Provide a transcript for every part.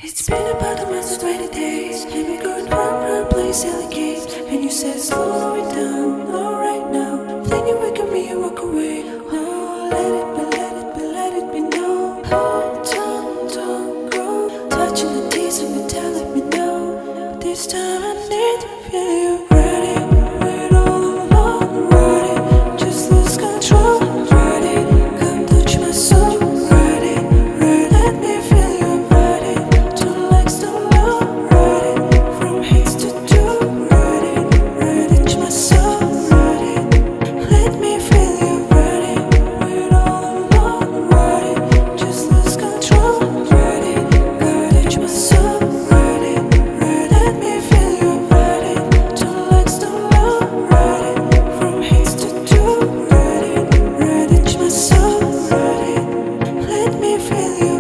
It's been about a month to 20 days, and we're going round, play silly games. And you said slow it down, all right now. Then you wake up me and walk away. Oh, let it be, let it be, let it be known. Hold on, don't go. Touching the teeth and you telling me no. This time I need to feel you ready. Wait all along, ready. Just lose control, ready. Come touch my soul, ready. Ready, let me feel you ready. Don't like stone, ready. From hits to two, ready. Ready, touch my soul, ready. Let me feel you ready. Wait all along, ready. Just lose control, ready. Ready, touch my soul, ready. Ready, let me feel you ready. Don't like stone, ready. From hits to two, ready. Ready, touch my soul, ready. Let me feel you.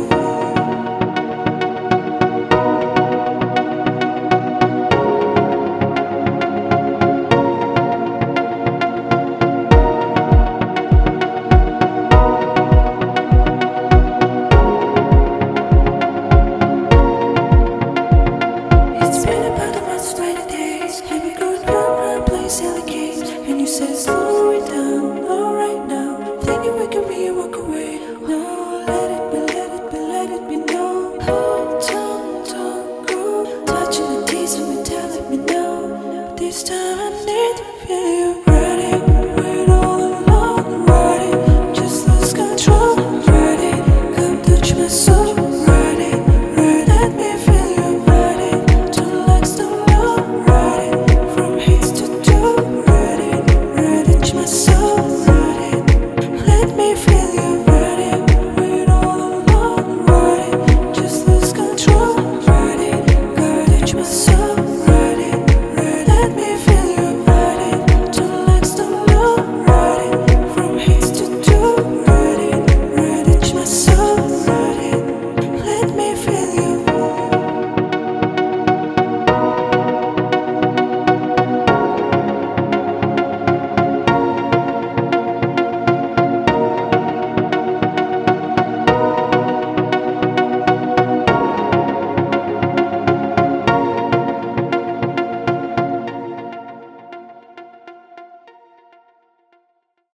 It's been about a month to 20 days, and we're going round, play silly games. And you said slow it down, all right now. Then you wake up me and walk away. Oh, let it be, let it be, let it be known.